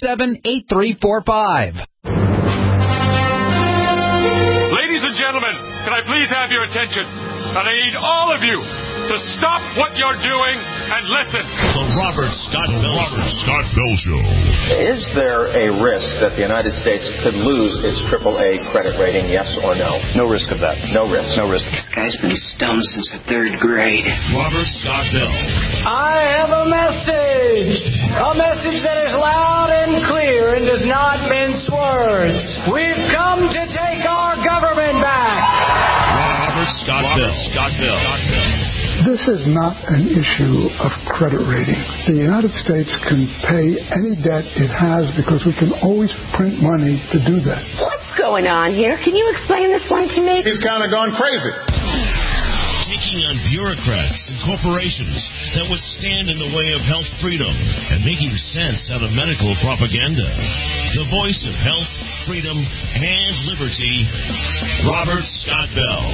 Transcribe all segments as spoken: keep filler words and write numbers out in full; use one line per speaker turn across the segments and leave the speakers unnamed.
seven, eight three four five.
Ladies and gentlemen, can I please have your attention? And I need all of you to stop what you're doing and listen.
The Robert Scott Bell, Robert Scott Bell Show.
Is there a risk that the United States could lose its triple A credit rating, yes or no?
No risk of that.
No risk.
No risk.
This guy's been stoned since the third grade.
Robert Scott Bell.
I have a message. A message that is loud and clear and does not mince words. We've come to take our government back.
Robert Scott Robert Bell. Scott Bell. Scott Bell.
This is not an issue of credit rating. The United States can pay any debt it has because we can always print money to do that.
What's going on here? Can you explain this one to me?
He's kind of gone crazy.
Taking on bureaucrats and corporations that would stand in the way of health freedom and making sense out of medical propaganda. The voice of health, freedom, and liberty, Robert Scott Bell.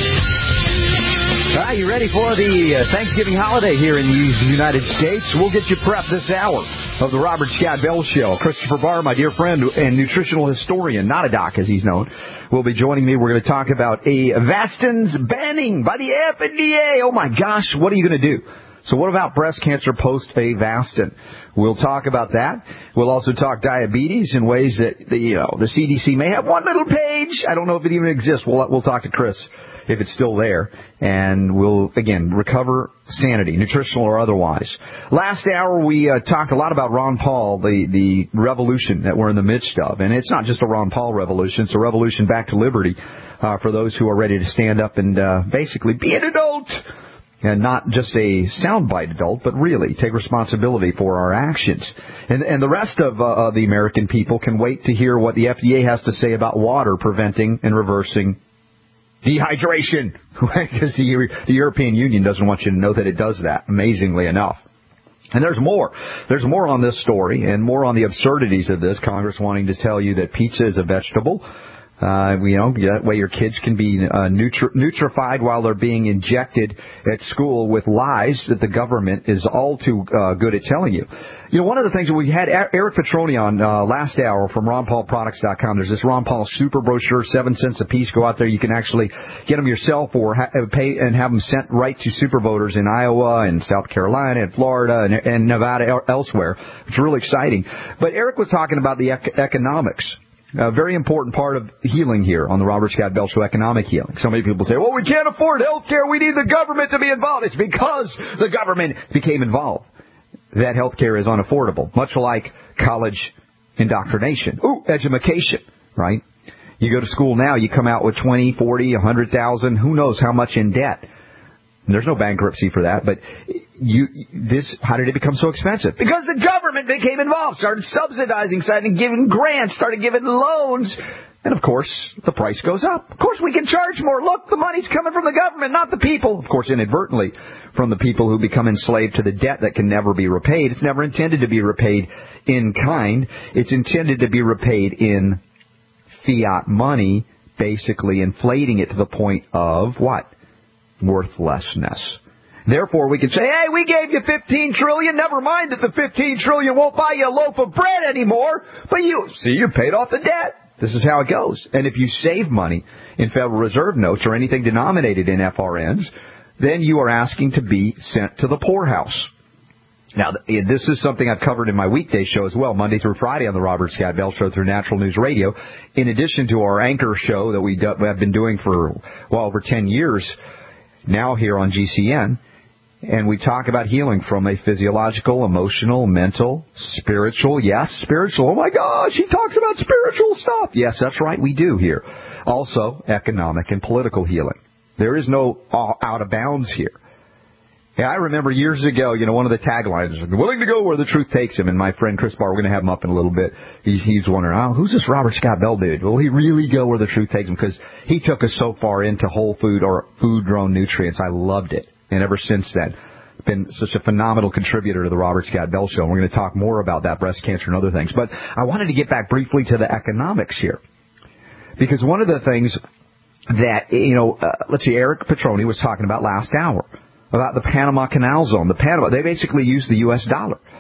All right, you ready for the uh, Thanksgiving holiday here in the United States? We'll get you prepped this hour of the Robert Scott Bell Show. Christopher Barr, my dear friend and nutritional historian, not a doc as he's known, will be joining me. We're going to talk about a Avastin's banning by the F D A. Oh, my gosh, what are you going to do? So what about breast cancer post-Avastin? We'll talk about that. We'll also talk diabetes in ways that, the, you know, the C D C may have one little page. I don't know if it even exists. We'll, we'll talk to Chris if it's still there. And we'll, again, recover sanity, nutritional or otherwise. Last hour, we uh, talked a lot about Ron Paul, the, the revolution that we're in the midst of. And it's not just a Ron Paul revolution. It's a revolution back to liberty uh, for those who are ready to stand up and uh, basically be an adult. And not just a soundbite adult, but really take responsibility for our actions. And, and the rest of uh, the American people can wait to hear what the F D A has to say about water preventing and reversing dehydration. Because the, the European Union doesn't want you to know that it does that, amazingly enough. And there's more. There's more on this story and more on the absurdities of this. Congress wanting to tell you that pizza is a vegetable. Uh, you know, that way your kids can be uh, nutri- nutrified while they're being injected at school with lies that the government is all too uh, good at telling you. You know, one of the things that we had Eric Petroni on uh, last hour from ron paul products dot com. There's this Ron Paul super brochure, seven cents a piece. Go out there. You can actually get them yourself or ha- pay and have them sent right to super voters in Iowa and South Carolina and Florida and, and Nevada or elsewhere. It's really exciting. But Eric was talking about the ec- economics. A very important part of healing here on the Robert Scott Bell Show, economic healing. So many people say, well, we can't afford health care. We need the government to be involved. It's because the government became involved that health care is unaffordable, much like college indoctrination. Ooh, education, right? You go to school now, you come out with twenty, forty, one hundred thousand, who knows how much in debt. And there's no bankruptcy for that, but you, this, how did it become so expensive? Because the government became involved, started subsidizing, started giving grants, started giving loans, and of course, the price goes up. Of course, we can charge more. Look, the money's coming from the government, not the people. Of course, inadvertently, from the people who become enslaved to the debt that can never be repaid. It's never intended to be repaid in kind. It's intended to be repaid in fiat money, basically inflating it to the point of what? Worthlessness. Therefore, we can say, hey, we gave you fifteen trillion dollars. Never mind that the fifteen trillion dollars won't buy you a loaf of bread anymore. But you, see, you paid off the debt. This is how it goes. And if you save money in Federal Reserve notes or anything denominated in F R Ns, then you are asking to be sent to the poorhouse. Now, this is something I've covered in my weekday show as well, Monday through Friday on the Robert Scott Bell Show through Natural News Radio, in addition to our anchor show that we have been doing for, well, over ten years now here on G C N. And we talk about healing from a physiological, emotional, mental, spiritual. Yes, spiritual. Oh, my gosh, he talks about spiritual stuff. Yes, that's right, we do here. Also, economic and political healing. There is no out of bounds here. Yeah, I remember years ago, you know, one of the taglines, willing to go where the truth takes him. And my friend Chris Barr, we're going to have him up in a little bit. He's, he's wondering, oh, who's this Robert Scott Bell dude? Will he really go where the truth takes him? Because he took us so far into whole food or food-grown nutrients. I loved it. And ever since then, been such a phenomenal contributor to the Robert Scott Bell Show. And we're going to talk more about that, breast cancer and other things. But I wanted to get back briefly to the economics here. Because one of the things that, you know, uh, let's see, Eric Petroni was talking about last hour, about the Panama Canal Zone. The Panama, they basically use the U S dollar.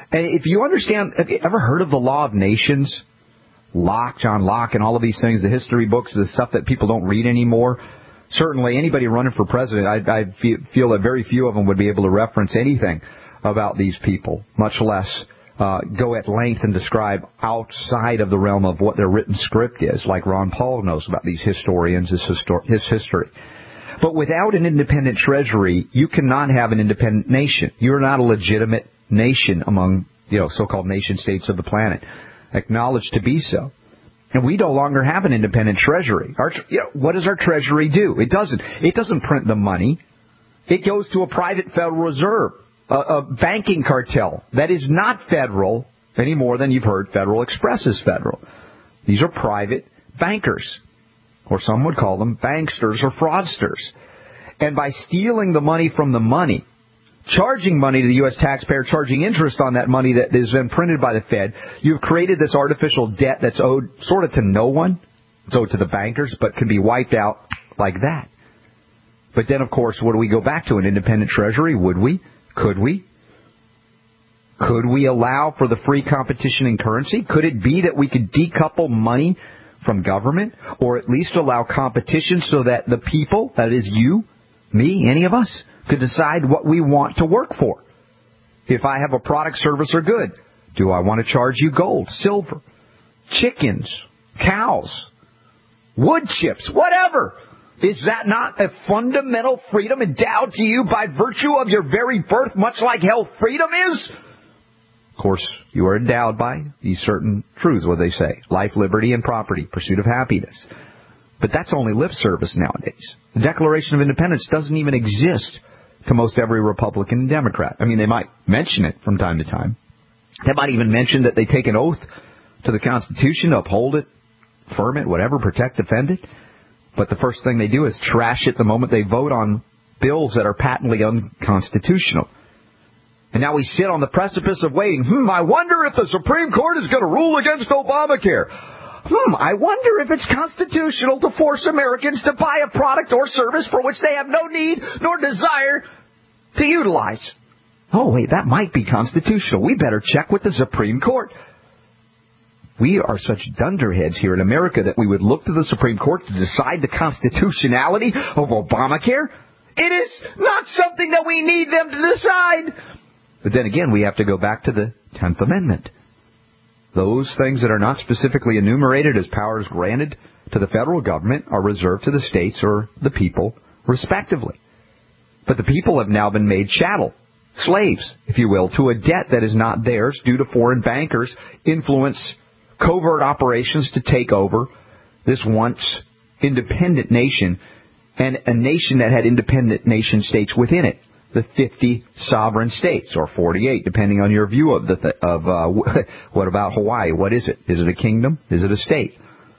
And if you understand, have you ever heard of the law of nations? Locke, John Locke, and all of these things, the history books, the stuff that people don't read anymore. Certainly, anybody running for president, I, I feel that very few of them would be able to reference anything about these people, much less uh, go at length and describe outside of the realm of what their written script is, like Ron Paul knows about these historians, his, histor- his history. But without an independent treasury, you cannot have an independent nation. You're not a legitimate nation among, you know, so-called nation-states of the planet, acknowledged to be so. And we no longer have an independent treasury. Our, you know, what does our treasury do? It doesn't. It doesn't print the money. It goes to a private Federal Reserve, a, a banking cartel that is not federal any more than you've heard Federal Express is federal. These are private bankers, or some would call them banksters or fraudsters. And by stealing the money from the money, charging money to the U S taxpayer, charging interest on that money that is then printed by the Fed, you've created this artificial debt that's owed sort of to no one. It's owed to the bankers, but can be wiped out like that. But then, of course, what do we go back to? An independent treasury? Would we? Could we? Could we allow for the free competition in currency? Could it be that we could decouple money from government, or at least allow competition so that the people, that is you, me, any of us, could decide what we want to work for? If I have a product, service, or good, do I want to charge you gold, silver, chickens, cows, wood chips, whatever? Is that not a fundamental freedom endowed to you by virtue of your very birth, much like health freedom is? Of course, you are endowed by these certain truths, what they say: life, liberty, and property, pursuit of happiness. But that's only lip service nowadays. The Declaration of Independence doesn't even exist to most every Republican and Democrat. I mean, they might mention it from time to time. They might even mention that they take an oath to the Constitution to uphold it, affirm it, whatever, protect, defend it. But the first thing they do is trash it the moment they vote on bills that are patently unconstitutional. And now we sit on the precipice of waiting. Hmm, I wonder if the Supreme Court is going to rule against Obamacare. Hmm, I wonder if it's constitutional to force Americans to buy a product or service for which they have no need nor desire to utilize. Oh, wait, that might be constitutional. We better check with the Supreme Court. We are such dunderheads here in America that we would look to the Supreme Court to decide the constitutionality of Obamacare. It is not something that we need them to decide. But then again, we have to go back to the tenth Amendment. Those things that are not specifically enumerated as powers granted to the federal government are reserved to the states or the people, respectively. But the people have now been made chattel, slaves, if you will, to a debt that is not theirs due to foreign bankers' influence, covert operations to take over this once independent nation, and a nation that had independent nation states within it. The fifty sovereign states, or forty-eight, depending on your view of the th- of uh, what about Hawaii? What is it? Is it a kingdom? Is it a state?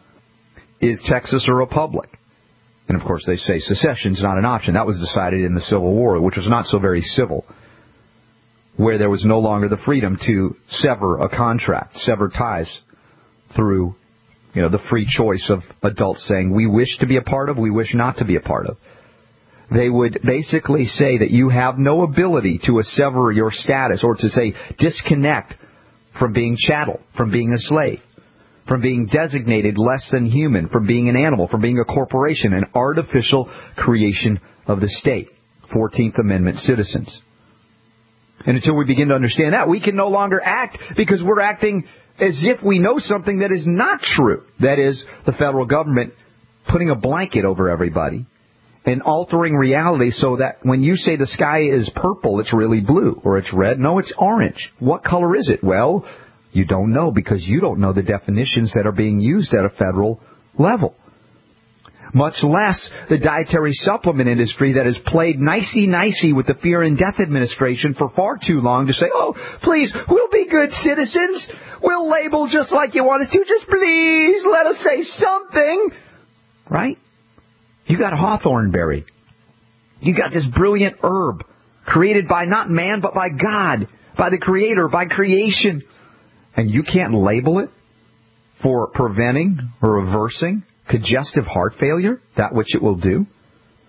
Is Texas a republic? And of course, they say secession's not an option. That was decided in the Civil War, which was not so very civil, where there was no longer the freedom to sever a contract, sever ties through, you know, the free choice of adults saying we wish to be a part of, we wish not to be a part of. They would basically say that you have no ability to sever your status, or to say disconnect from being chattel, from being a slave, from being designated less than human, from being an animal, from being a corporation, an artificial creation of the state. fourteenth Amendment citizens. And until we begin to understand that, we can no longer act because we're acting as if we know something that is not true. That is, the federal government putting a blanket over everybody and altering reality so that when you say the sky is purple, it's really blue, or it's red. No, it's orange. What color is it? Well, you don't know because you don't know the definitions that are being used at a federal level. Much less the dietary supplement industry that has played nicey-nicey with the Fear and Death Administration for far too long to say, oh, please, we'll be good citizens. We'll label just like you want us to. Just please let us say something. Right? You got hawthorn berry. You got this brilliant herb created by not man, but by God, by the Creator, by creation. And you can't label it for preventing or reversing congestive heart failure, that which it will do.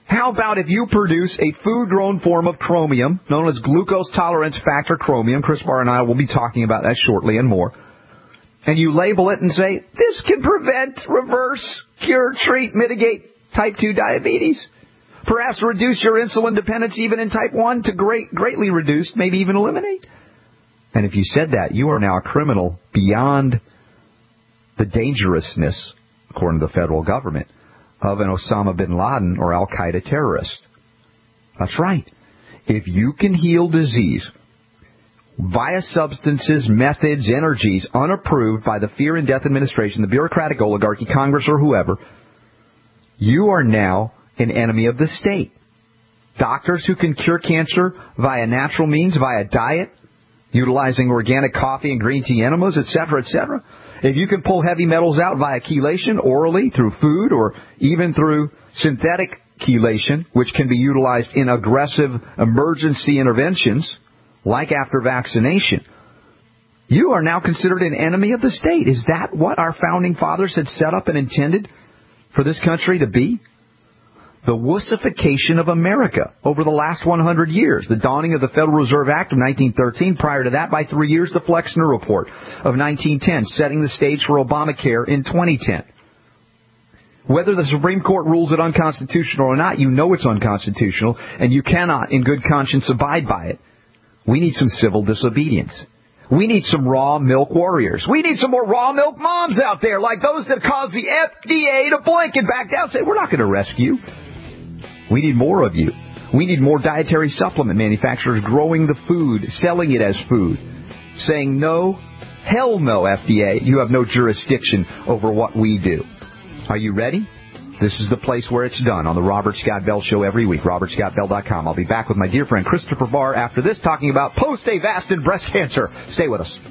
How about if you produce a food-grown form of chromium, known as glucose tolerance factor chromium? Chris Barr and I will be talking about that shortly and more. And you label it and say, this can prevent, reverse, cure, treat, mitigate type two diabetes. Perhaps reduce your insulin dependence even in type one to great, greatly reduce, maybe even eliminate. And if you said that, you are now a criminal beyond the dangerousness, according to the federal government, of an Osama bin Laden or Al-Qaeda terrorist. That's right. If you can heal disease via substances, methods, energies unapproved by the Fear and Death Administration, the bureaucratic oligarchy, Congress, or whoever, you are now an enemy of the state. Doctors who can cure cancer via natural means, via diet, utilizing organic coffee and green tea enemas, et cetera, et cetera. If you can pull heavy metals out via chelation, orally, through food, or even through synthetic chelation, which can be utilized in aggressive emergency interventions, like after vaccination, you are now considered an enemy of the state. Is that what our founding fathers had set up and intended for this country to be? The wussification of America over the last one hundred years. The dawning of the Federal Reserve Act of nineteen thirteen. Prior to that, by three years, the Flexner Report of nineteen ten, setting the stage for Obamacare in twenty ten. Whether the Supreme Court rules it unconstitutional or not, you know it's unconstitutional, and you cannot, in good conscience, abide by it. We need some civil disobedience. We need some raw milk warriors. We need some more raw milk moms out there, like those that caused the F D A to blink and back down and say, we're not going to rescue. We need more of you. We need more dietary supplement manufacturers growing the food, selling it as food, saying no, hell no, F D A. You have no jurisdiction over what we do. Are you ready? This is the place where it's done on the Robert Scott Bell Show every week, robert scott bell dot com. I'll be back with my dear friend Christopher Barr after this, talking about post-Avastin breast cancer. Stay with us.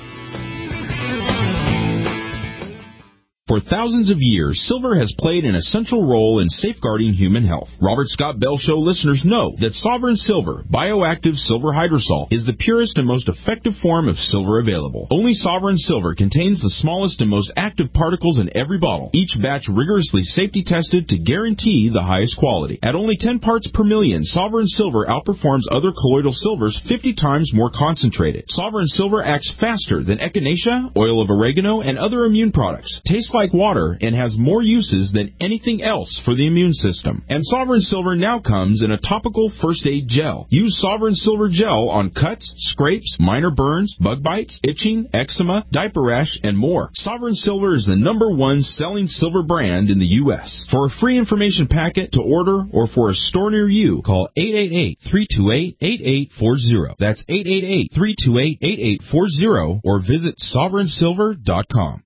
For thousands of years, silver has played an essential role in safeguarding human health. Robert Scott Bell Show listeners know that Sovereign Silver, bioactive silver hydrosol, is the purest and most effective form of silver available. Only Sovereign Silver contains the smallest and most active particles in every bottle, each batch rigorously safety tested to guarantee the highest quality. At only ten parts per million, Sovereign Silver outperforms other colloidal silvers fifty times more concentrated. Sovereign Silver acts faster than echinacea, oil of oregano, and other immune products. Tastes like water and has more uses than anything else for the immune system. And Sovereign Silver now comes in a topical first aid gel. Use Sovereign Silver gel on cuts, scrapes, minor burns, bug bites, itching, eczema, diaper rash, and more. Sovereign Silver is the number one selling silver brand in the U S For a free information packet to order or for a store near you, call eight eight eight, three two eight, eight eight four zero. That's eight eight eight, three two eight, eight eight four zero or visit sovereign silver dot com.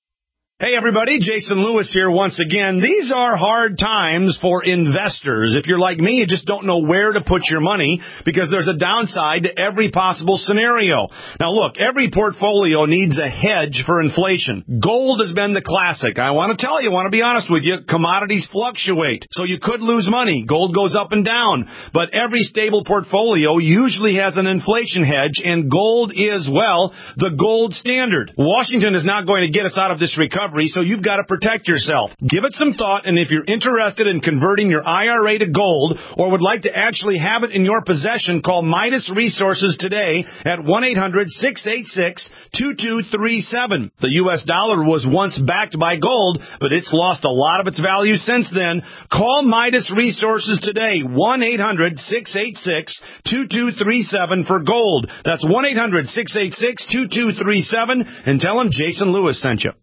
Hey everybody, Jason Lewis here once again. These are hard times for investors. If you're like me, you just don't know where to put your money because there's a downside to every possible scenario. Now look, every portfolio needs a hedge for inflation. Gold has been the classic. I want to tell you, I want to be honest with you, commodities fluctuate. So you could lose money. Gold goes up and down. But every stable portfolio usually has an inflation hedge, and gold is, well, the gold standard. Washington is not going to get us out of this recovery, so you've got to protect yourself. Give it some thought, and if you're interested in converting your I R A to gold or would like to actually have it in your possession, call Midas Resources today at one eight hundred, six eight six, two two three seven. The U S dollar was once backed by gold, but it's lost a lot of its value since then. Call Midas Resources today, one eight hundred, six eight six, two two three seven for gold. That's one eight hundred, six eight six, two two three seven, and tell them Jason Lewis sent you.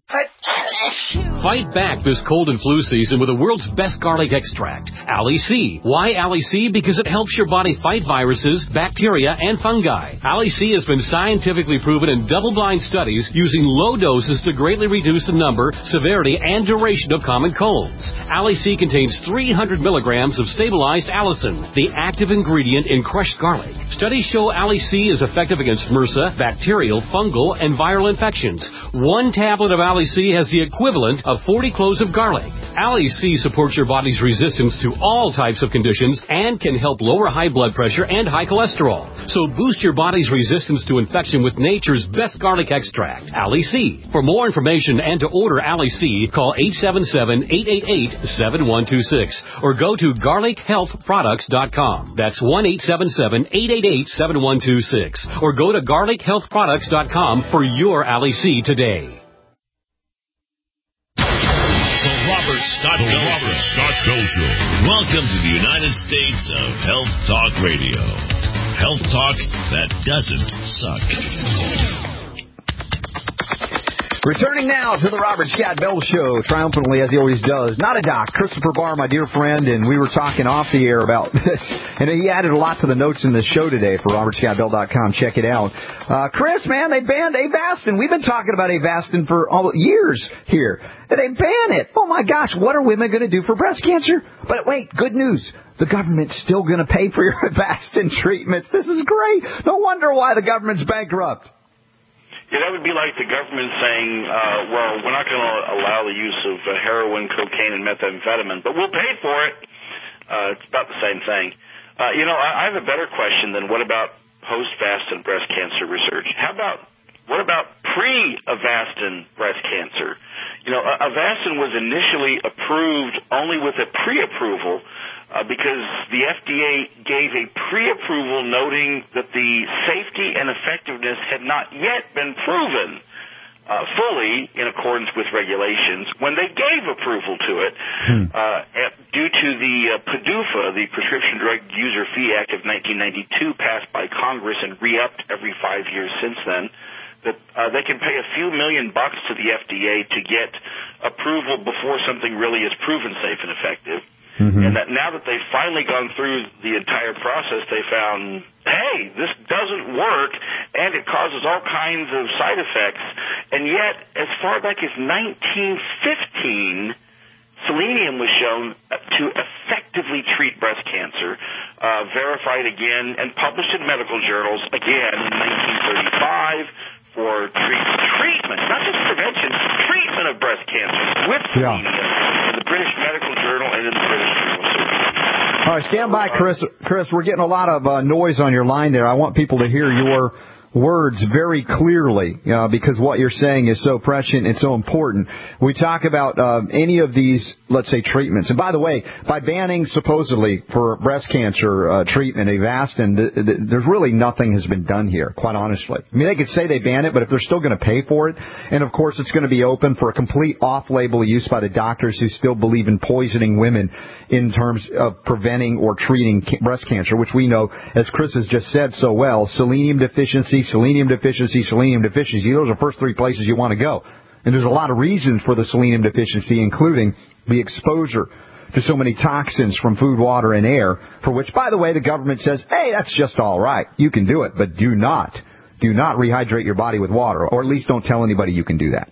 Fight back this cold and flu season with the world's best garlic extract, Ali-C. Why Ali-C? Because it helps your body fight viruses, bacteria, and fungi. Ali-C has been scientifically proven in double-blind studies using low doses to greatly reduce the number, severity, and duration of common colds. Ali-C contains three hundred milligrams of stabilized allicin, the active ingredient in crushed garlic. Studies show Ali-C is effective against MRSA, bacterial, fungal, and viral infections. One tablet of Ali-C has the equivalent of forty cloves of garlic. Ali C supports your body's resistance to all types of conditions and can help lower high blood pressure and high cholesterol. So boost your body's resistance to infection with nature's best garlic extract, Ali C. For more information and to order Ali C, call eight seven seven, eight eight eight, seven one two six or go to garlic health products dot com. That's one eight seven seven, eight eight eight, seven one two six or go to garlic health products dot com for your Ali C today.
Robert Scott the Bell Robert Show. Scott Bell Show. Welcome to the United States of Health Talk Radio. Health talk that doesn't suck.
Returning now to the Robert Scott Bell Show, triumphantly as he always does. Not a doc, Christopher Barr, my dear friend, and we were talking off the air about this. And he added a lot to the notes in the show today for robert scott bell dot com. Check it out. Uh, Chris, man, they banned Avastin. We've been talking about Avastin for all years here. They ban it. Oh, my gosh, what are women going to do for breast cancer? But wait, good news. The government's still going to pay for your Avastin treatments. This is great. No wonder why the government's bankrupt.
Yeah, that would be like the government saying, uh, well, we're not going to allow the use of uh, heroin, cocaine, and methamphetamine, but we'll pay for it. Uh, it's about the same thing. Uh, you know, I, I have a better question than what about post-Avastin breast cancer research? How about, what about pre-Avastin breast cancer? You know, Avastin was initially approved only with a pre-approval Uh, because the F D A gave a pre-approval noting that the safety and effectiveness had not yet been proven uh, fully in accordance with regulations when they gave approval to it hmm. uh, due to the uh, P D U F A, the Prescription Drug User Fee Act of nineteen ninety-two, passed by Congress and re-upped every five years since then. That uh, they can pay a few million bucks to the F D A to get approval before something really is proven safe and effective. Mm-hmm. And that now that they've finally gone through the entire process, they found, hey, this doesn't work, and it causes all kinds of side effects. And yet, as far back as nineteen fifteen, selenium was shown to effectively treat breast cancer, uh, verified again and published in medical journals again in nineteen thirty-five for treat- treatment, not just prevention, treatment of breast cancer with selenium yeah. in the British Medical Journal and in the British Journal of Surgery.
All right, stand by, Chris. Chris, we're getting a lot of uh, noise on your line there. I want people to hear your words very clearly uh, because what you're saying is so prescient and so important. We talk about uh, any of these, let's say, treatments. And by the way, by banning supposedly for breast cancer uh, treatment, Avastin, th- th- there's really nothing has been done here, quite honestly. I mean, they could say they ban it, but if they're still going to pay for it, and of course it's going to be open for a complete off-label use by the doctors who still believe in poisoning women in terms of preventing or treating ca- breast cancer, which we know, as Chris has just said so well, selenium deficiency, selenium deficiency, selenium deficiency. Those are the first three places you want to go. And there's a lot of reasons for the selenium deficiency, including the exposure to so many toxins from food, water, and air, for which, by the way, the government says, hey, that's just all right. You can do it, but do not, do not rehydrate your body with water, or at least don't tell anybody you can do that.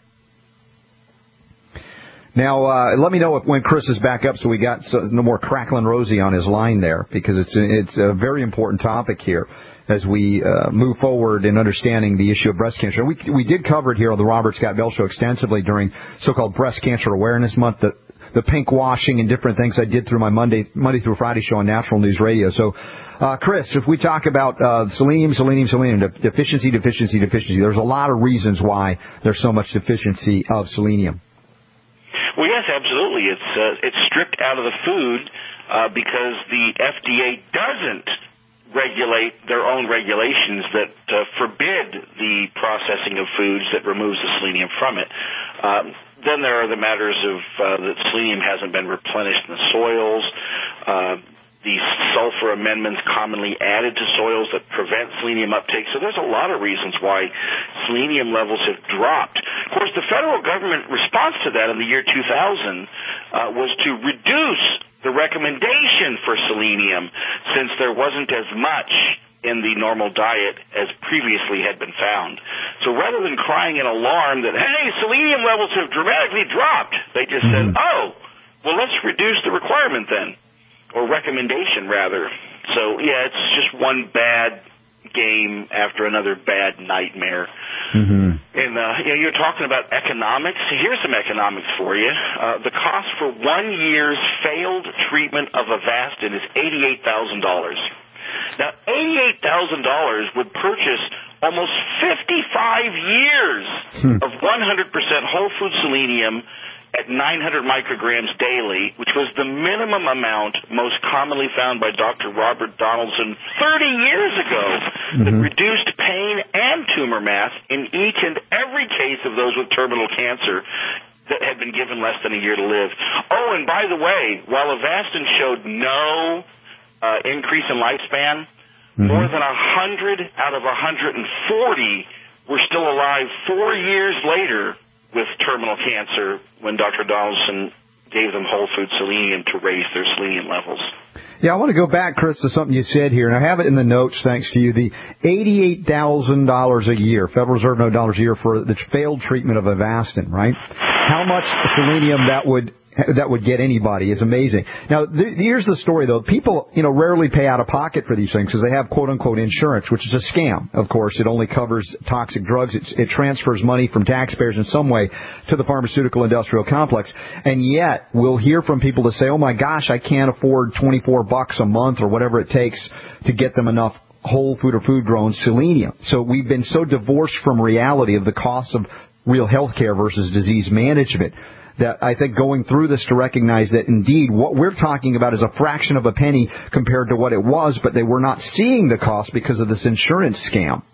Now, uh, let me know if, when Chris is back up so we got so, no more crackling Rosie on his line there, because it's a, it's a very important topic here as we uh, move forward in understanding the issue of breast cancer. We, we did cover it here on the Robert Scott Bell Show extensively during so-called Breast Cancer Awareness Month, the, the pink washing and different things I did through my Monday Monday through Friday show on Natural News Radio. So, uh, Chris, if we talk about uh, selenium, selenium, selenium, de- deficiency, deficiency, deficiency, there's a lot of reasons why there's so much deficiency of selenium.
Well, yes, absolutely. It's uh, it's stripped out of the food uh, because the F D A doesn't regulate their own regulations that uh, forbid the processing of foods that removes the selenium from it. Um, then there are the matters of uh, that selenium hasn't been replenished in the soils. Uh, the sulfur amendments commonly added to soils that prevent selenium uptake. So there's a lot of reasons why selenium levels have dropped. Of course, the federal government response to that in the year two thousand uh, was to reduce the recommendation for selenium since there wasn't as much in the normal diet as previously had been found. So rather than crying in alarm that, hey, selenium levels have dramatically dropped, they just mm-hmm. said, oh, well, let's reduce the requirement then. Or recommendation, rather. So, yeah, it's just one bad game after another bad nightmare.
Mm-hmm.
And uh, you know, you're talking about economics. Here's some economics for you. Uh, the cost for one year's failed treatment of Avastin is eighty-eight thousand dollars. Now, eighty-eight thousand dollars would purchase almost fifty-five years hmm. of one hundred percent whole food selenium at nine hundred micrograms daily, which was the minimum amount most commonly found by Doctor Robert Donaldson thirty years ago, mm-hmm. that reduced pain and tumor mass in each and every case of those with terminal cancer that had been given less than a year to live. Oh, and by the way, while Avastin showed no uh, increase in lifespan, mm-hmm. more than one hundred out of one hundred forty were still alive four years later with terminal cancer when Doctor Donaldson gave them whole food selenium to raise their selenium levels.
Yeah, I want to go back, Chris, to something you said here, and I have it in the notes thanks to you. The eighty-eight thousand dollars a year, Federal Reserve note dollars a year for the failed treatment of Avastin, right? How much selenium that would that would get anybody is amazing. Now, th- here's the story, though. People, you know, rarely pay out of pocket for these things because they have quote-unquote insurance, which is a scam, of course. It only covers toxic drugs. It's, it transfers money from taxpayers in some way to the pharmaceutical industrial complex. And yet, we'll hear from people to say, oh, my gosh, I can't afford twenty-four bucks a month or whatever it takes to get them enough whole food or food-grown selenium. So we've been so divorced from reality of the cost of real health care versus disease management that I think going through this to recognize that, indeed, what we're talking about is a fraction of a penny compared to what it was, but they were not seeing the cost because of this insurance scam.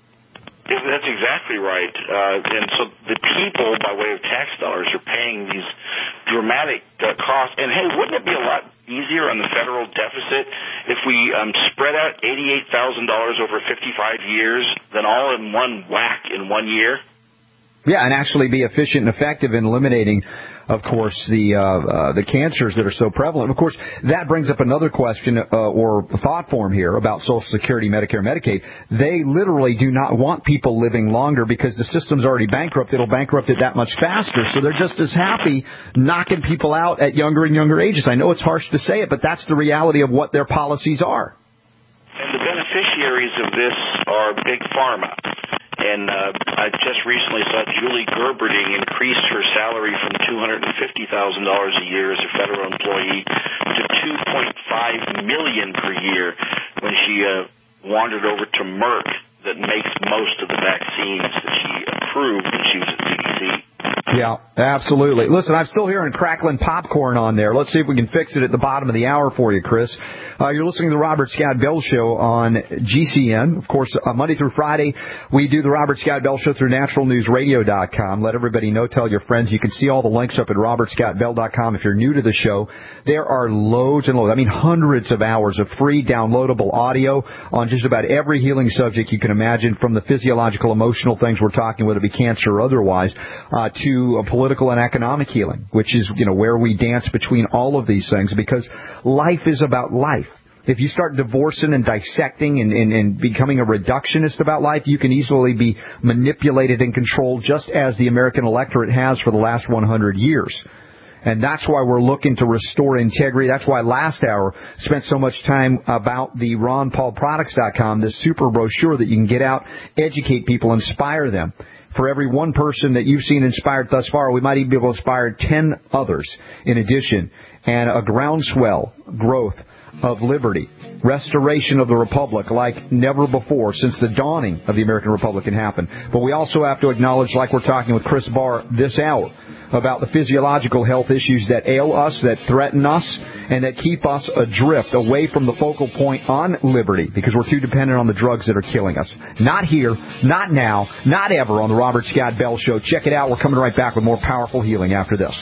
That's exactly right. Uh, and so the people, by way of tax dollars, are paying these dramatic uh, costs. And, hey, wouldn't it be a lot easier on the federal deficit if we um, spread out eighty-eight thousand dollars over fifty-five years than all in one whack in one year?
Yeah, and actually be efficient and effective in eliminating, of course, the uh, uh, the cancers that are so prevalent. Of course, that brings up another question uh, or thought form here about Social Security, Medicare, Medicaid. They literally do not want people living longer because the system's already bankrupt. It'll bankrupt it that much faster. So they're just as happy knocking people out at younger and younger ages. I know it's harsh to say it, but that's the reality of what their policies are.
And the beneficiaries of this are Big Pharma. And uh, I just recently saw Julie Gerberding increased her salary from two hundred fifty thousand dollars a year as a federal employee to two point five million dollars per year when she uh, wandered over to Merck that makes most of the vaccines that she approved when she was at C D C.
Yeah, absolutely. Listen, I'm still hearing crackling popcorn on there. Let's see if we can fix it at the bottom of the hour for you, Chris. Uh, you're listening to the Robert Scott Bell Show on G C N. Of course, uh, Monday through Friday, we do the Robert Scott Bell Show through natural news radio dot com. Let everybody know. Tell your friends. You can see all the links up at robert scott bell dot com if you're new to the show. There are loads and loads, I mean hundreds of hours of free downloadable audio on just about every healing subject you can imagine, from the physiological, emotional things we're talking, whether it be cancer or otherwise, uh, to a political and economic healing, which is, you know, where we dance between all of these things, because life is about life. If you start divorcing and dissecting and, and, and becoming a reductionist about life, you can easily be manipulated and controlled, just as the American electorate has for the last one hundred years. And that's why we're looking to restore integrity. That's why last hour spent so much time about the ron paul products dot com, this super brochure that you can get out, educate people, inspire them. For every one person that you've seen inspired thus far, we might even be able to inspire ten others in addition. And a groundswell growth of liberty, restoration of the Republic like never before since the dawning of the American Republic can happen. But we also have to acknowledge, like we're talking with Chris Barr this hour, about the physiological health issues that ail us, that threaten us, and that keep us adrift away from the focal point on liberty, because we're too dependent on the drugs that are killing us. Not here, not now, not ever on the Robert Scott Bell Show. Check it out. We're coming right back with more powerful healing after this.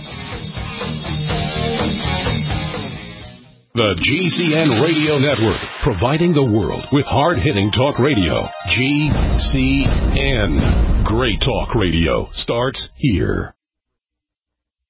The G C N Radio Network, providing the world with hard-hitting talk radio. G C N. Great talk radio starts here.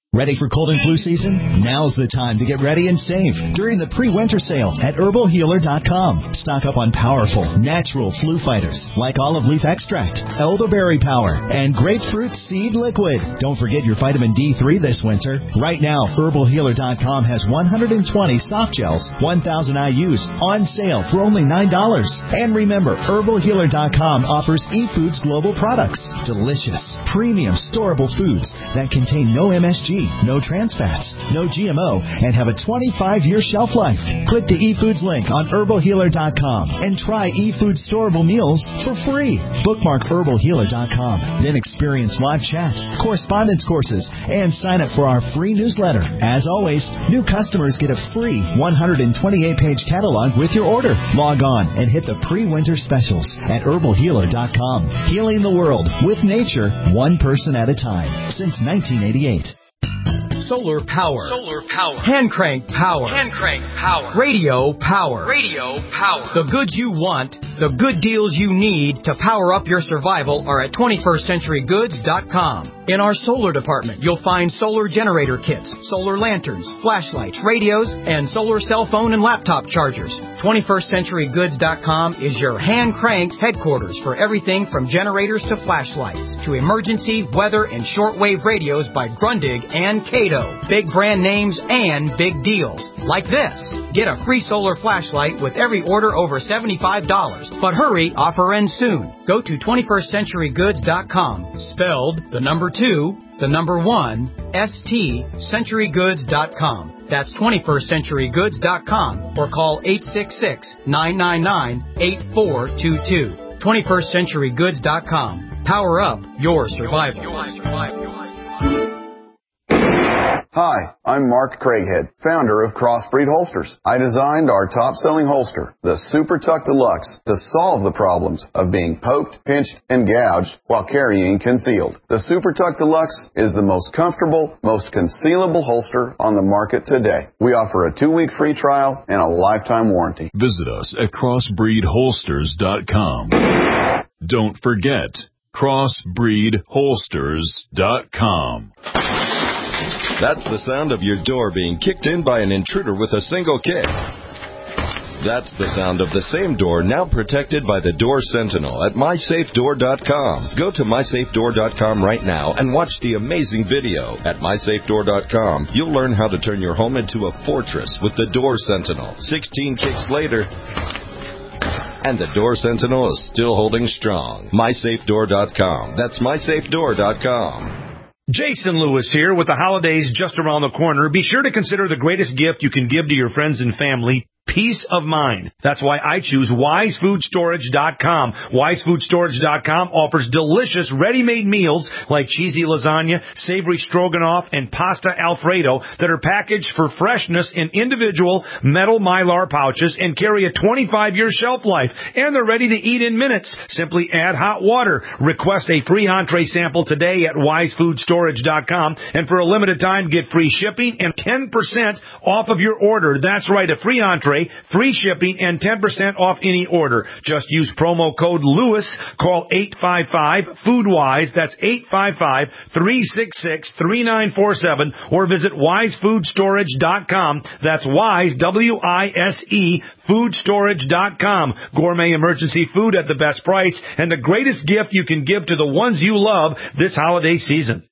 Ready for cold and flu season? Now's the time to get ready and save during the pre-winter sale at herbal healer dot com. Stock up on powerful, natural flu fighters like olive leaf extract, elderberry power, and grapefruit seed liquid. Don't forget your vitamin D three this winter. Right now, herbal healer dot com has one hundred twenty soft gels, one thousand I U's on sale for only nine dollars. And remember, herbal healer dot com offers eFoods Global products. Delicious, premium, storable foods that contain no M S G, no trans fats, no G M O, and have a twenty-five year shelf life. Click the eFoods link on herbal healer dot com and try eFoods storable meals for free. Bookmark herbal healer dot com, then experience live chat, correspondence courses, and sign up for our free newsletter. As always, new customers get a free one hundred twenty-eight page catalog with your order. Log on and hit the pre-winter specials at herbal healer dot com. Healing the world with nature, one person at a time, since nineteen eighty-eight.
Solar power.
Solar power.
Hand crank power.
Hand crank power.
Radio power.
Radio power.
The goods you want, the good deals you need to power up your survival are at twenty-first century goods dot com. In our solar department, you'll find solar generator kits, solar lanterns, flashlights, radios, and solar cell phone and laptop chargers. twenty-first century goods dot com is your hand-cranked headquarters for everything from generators to flashlights, to emergency, weather, and shortwave radios by Grundig and Cato. Big brand names and big deals. Like this. Get a free solar flashlight with every order over seventy-five dollars. But hurry, offer ends soon. Go to twenty-first century goods dot com. Spelled the number two, the number one, S T, century goods dot com. That's twenty-first century goods dot com or call eight six six, nine nine nine, eight four two two. twenty-first century goods dot com. Power up your survival. Your survival.
Hi, I'm Mark Craighead, founder of Crossbreed Holsters. I designed our top-selling holster, the Super Tuck Deluxe, to solve the problems of being poked, pinched, and gouged while carrying concealed. The Super Tuck Deluxe is the most comfortable, most concealable holster on the market today. We offer a two-week free trial and a lifetime warranty.
Visit us at crossbreed holsters dot com. Don't forget, crossbreed holsters dot com.
That's the sound of your door being kicked in by an intruder with a single kick. That's the sound of the same door now protected by the Door Sentinel at my safe door dot com. Go to my safe door dot com right now and watch the amazing video. At my safe door dot com, you'll learn how to turn your home into a fortress with the Door Sentinel. sixteen kicks later, and the Door Sentinel is still holding strong. my safe door dot com. That's my safe door dot com.
Jason Lewis here with the holidays just around the corner. Be sure to consider the greatest gift you can give to your friends and family. Peace of mind. That's why I choose wise food storage dot com. wise food storage dot com offers delicious ready-made meals like cheesy lasagna, savory stroganoff, and pasta alfredo that are packaged for freshness in individual metal Mylar pouches and carry a twenty-five year shelf life. And they're ready to eat in minutes. Simply add hot water. Request a free entree sample today at wise food storage dot com. And for a limited time, get free shipping and ten percent off of your order. That's right, a free entree, free shipping, and ten percent off any order. Just use promo code Lewis. Call eight five five, food wise. That's eight five five, three six six, three nine four seven. Or visit wise food storage dot com. That's Wise, W I S E, food storage dot com. Gourmet emergency food at the best price and the greatest gift you can give to the ones you love this holiday season.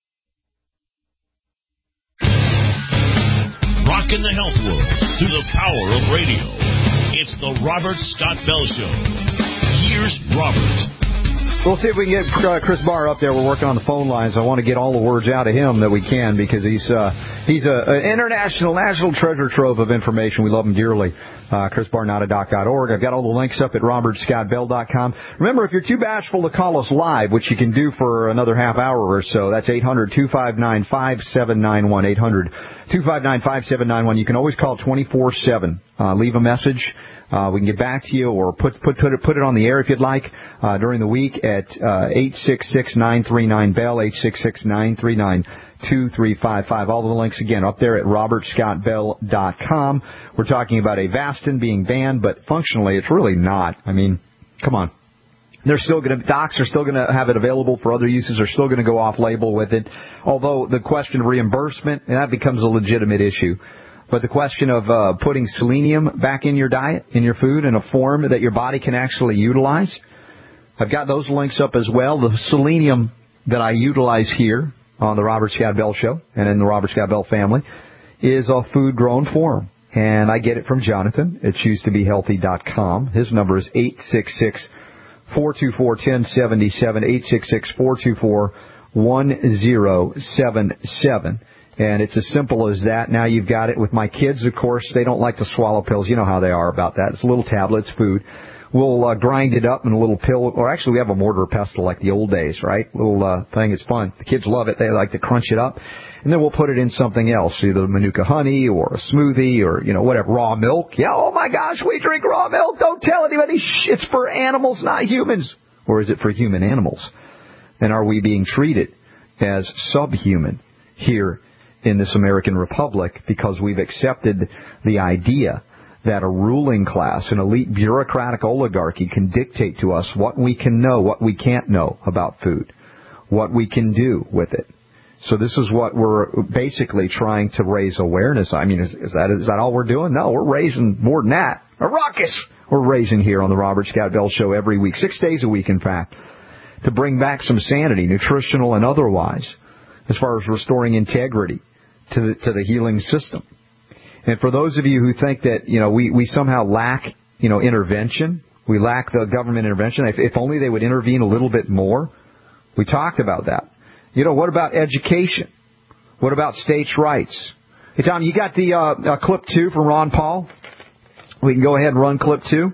Rockin' the health world through the power of radio. It's the Robert Scott Bell Show. Here's Robert.
We'll see if we can get uh, Chris Barr up there. We're working on the phone lines. I want to get all the words out of him that we can because he's uh, he's a, an international, national treasure trove of information. We love him dearly. Uh, Chris Barr, not a doc dot org. I've got all the links up at robert scott bell dot com. Remember, if you're too bashful to call us live, which you can do for another half hour or so, that's eight hundred, two five nine, five seven nine one, eight hundred, two five nine, five seven nine one. You can always call twenty-four seven. Uh, leave a message. Uh, we can get back to you or put put put it, put it on the air if you'd like uh, during the week at uh, eight six six, nine three nine, B E L L, eight six six, nine three nine, two three five five. All the links, again, up there at robert scott bell dot com. We're talking about Avastin being banned, but functionally it's really not. I mean, come on. They're still going to, docs are still going to have it available for other uses. They're still going to go off label with it. Although the question of reimbursement, and that becomes a legitimate issue. But the question of uh, putting selenium back in your diet, in your food, in a form that your body can actually utilize, I've got those links up as well. The selenium that I utilize here on the Robert Scott Bell Show and in the Robert Scott Bell family is a food-grown form. And I get it from Jonathan at choose to be healthy dot com. His number is eight six six, four two four, one zero seven seven, eight six six, four two four, one zero seven seven. And it's as simple as that. Now you've got it. With my kids, of course, they don't like to swallow pills. You know how they are about that. It's little tablets, food. We'll uh, grind it up in a little pill. Or actually, we have a mortar and pestle like the old days, right? Little uh, thing. It's fun. The kids love it. They like to crunch it up. And then we'll put it in something else, either Manuka honey or a smoothie or, you know, whatever. Raw milk. Yeah, oh, my gosh, we drink raw milk. Don't tell anybody. Shh, it's for animals, not humans. Or is it for human animals? And are we being treated as subhuman here in this American Republic because we've accepted the idea that a ruling class, an elite bureaucratic oligarchy can dictate to us what we can know, what we can't know about food, what we can do with it. So this is what we're basically trying to raise awareness. I mean, is, is that is that all we're doing? No, we're raising more than that. A ruckus we're raising here on the Robert Scott Bell Show every week, six days a week, in fact, to bring back some sanity, nutritional and otherwise, as far as restoring integrity to the, to the healing system. And for those of you who think that, you know, we, we somehow lack, you know, intervention, we lack the government intervention, if, if only they would intervene a little bit more. We talked about that. You know, what about education? What about states' rights? Hey, Tom, you got the uh, uh, clip two from Ron Paul? We can go ahead and run clip two.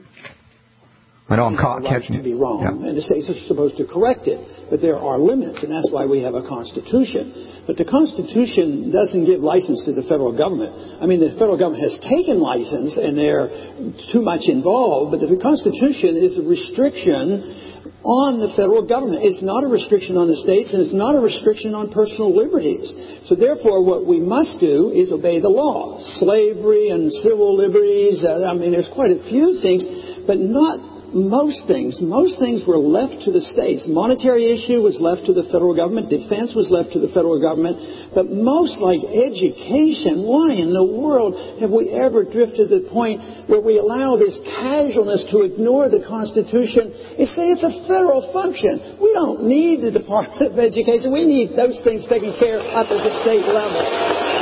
I know I'm caught catching
it. To be wrong, yeah. And the states are supposed to correct it, but there are limits, and that's why we have a Constitution. But the Constitution doesn't give license to the federal government. I mean, the federal government has taken license, and they're too much involved, but the Constitution is a restriction on the federal government. It's not a restriction on the states, and it's not a restriction on personal liberties. So therefore, what we must do is obey the law. Slavery and civil liberties, uh, I mean, there's quite a few things, but not most things. Most things were left to the states. Monetary issue was left to the federal government. Defense was left to the federal government. But most, like education, why in the world have we ever drifted to the point where we allow this casualness to ignore the Constitution and say it's a federal function? We don't need the Department of Education. We need those things taken care of up at the state level.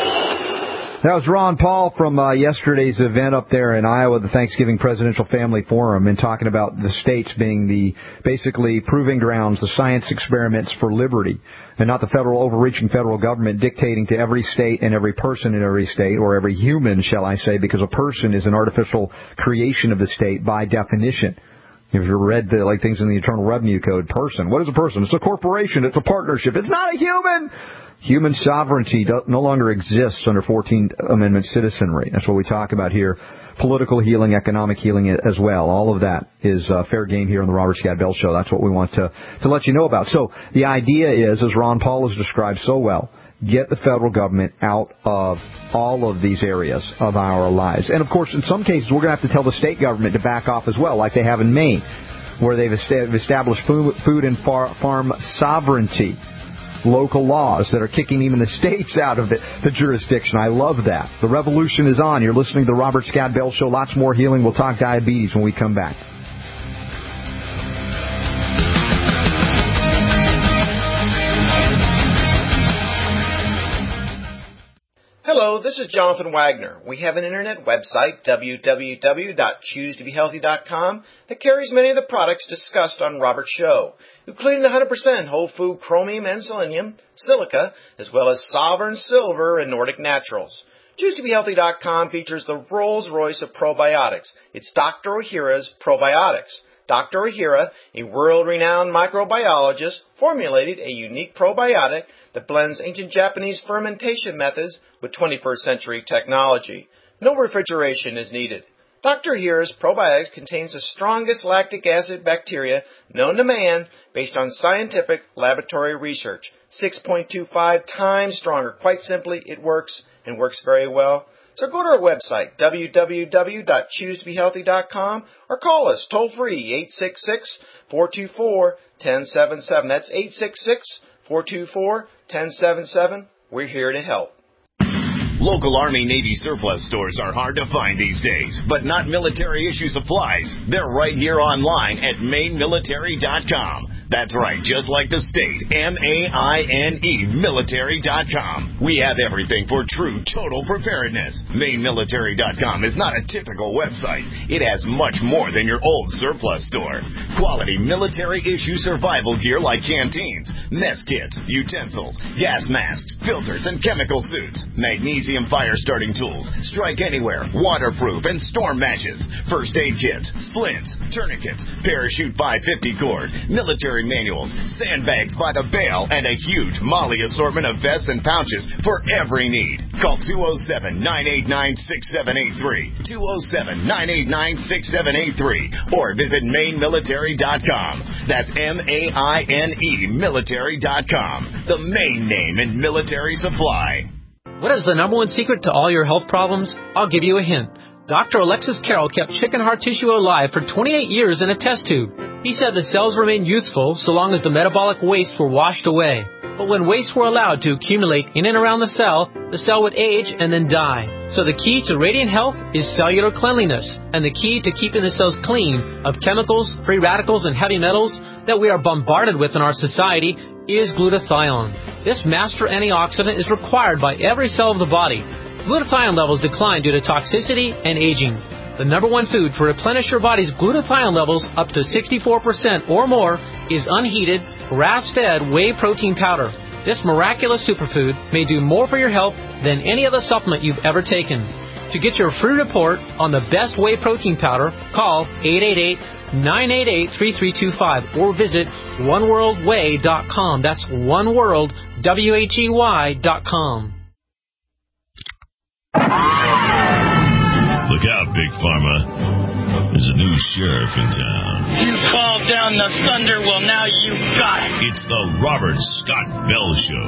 That was Ron Paul from uh, yesterday's event up there in Iowa, the Thanksgiving Presidential Family Forum, and talking about the states being the basically proving grounds, the science experiments for liberty, and not the federal overreaching federal government dictating to every state and every person in every state, or every human, shall I say, because a person is an artificial creation of the state by definition. If you read the, like things in the Internal Revenue Code, person, what is a person? It's a corporation. It's a partnership. It's not a human. Human sovereignty no longer exists under fourteenth Amendment citizenry. That's what we talk about here. Political healing, economic healing as well. All of that is uh, fair game here on the Robert Scott Bell Show. That's what we want to, to let you know about. So the idea is, as Ron Paul has described so well, get the federal government out of all of these areas of our lives. And, of course, in some cases, we're going to have to tell the state government to back off as well, like they have in Maine, where they've established food and farm sovereignty. Local laws that are kicking even the states out of the, the jurisdiction. I love that. The revolution is on. You're listening to the Robert Scott Bell Show. Lots more healing. We'll talk diabetes when we come back.
Hello, this is Jonathan Wagner. We have an internet website, w w w dot choose to be healthy dot com, that carries many of the products discussed on Robert's show, including one hundred percent whole food chromium and selenium, silica, as well as Sovereign Silver and Nordic Naturals. choose to be healthy dot com features the Rolls-Royce of probiotics. It's Doctor Ohhira's Probiotics. Doctor Ohhira, a world-renowned microbiologist, formulated a unique probiotic that blends ancient Japanese fermentation methods with twenty-first century technology. No refrigeration is needed. Doctor Ohhira's probiotics contains the strongest lactic acid bacteria known to man based on scientific laboratory research. six point two five times stronger. Quite simply, it works and works very well. So go to our website, w w w dot choose to be healthy dot com, or call us toll-free, eight six six, four two four, one zero seven seven. That's eight six six, four two four, one zero seven seven. We're here to help.
Local Army Navy surplus stores are hard to find these days, but not military issue supplies. They're right here online at maine military dot com. That's right, just like the state, M A I N E, military dot com. We have everything for true total preparedness. maine military dot com is not a typical website. It has much more than your old surplus store. Quality military-issue survival gear like canteens, mess kits, utensils, gas masks, filters, and chemical suits, magnesium fire-starting tools, strike anywhere, waterproof, and storm matches, first aid kits, splints, tourniquets, parachute five fifty cord, military manuals, sandbags by the bale, and a huge Molly assortment of vests and pouches for every need. Call two oh seven, nine eight nine, six seven eight three, two oh seven, nine eight nine, six seven eight three, or visit maine military dot com. That's M A I N E, military dot com, the main name in military supply.
What is the number one secret to all your health problems? I'll give you a hint. Doctor Alexis Carroll kept chicken heart tissue alive for twenty-eight years in a test tube. He said the cells remained youthful so long as the metabolic wastes were washed away. But when wastes were allowed to accumulate in and around the cell, the cell would age and then die. So the key to radiant health is cellular cleanliness, and the key to keeping the cells clean of chemicals, free radicals, and heavy metals that we are bombarded with in our society is glutathione. This master antioxidant is required by every cell of the body. Glutathione levels decline due to toxicity and aging. The number one food to replenish your body's glutathione levels up to sixty-four percent or more is unheated, grass-fed whey protein powder. This miraculous superfood may do more for your health than any other supplement you've ever taken. To get your free report on the best whey protein powder, call eight eight eight, nine eight eight, three three two five or visit one world whey dot com. That's one world, W H E Y dot com.
Look out, Big Pharma. There's a new sheriff in town.
You called down the thunder, well, now you got it.
It's the Robert Scott Bell Show.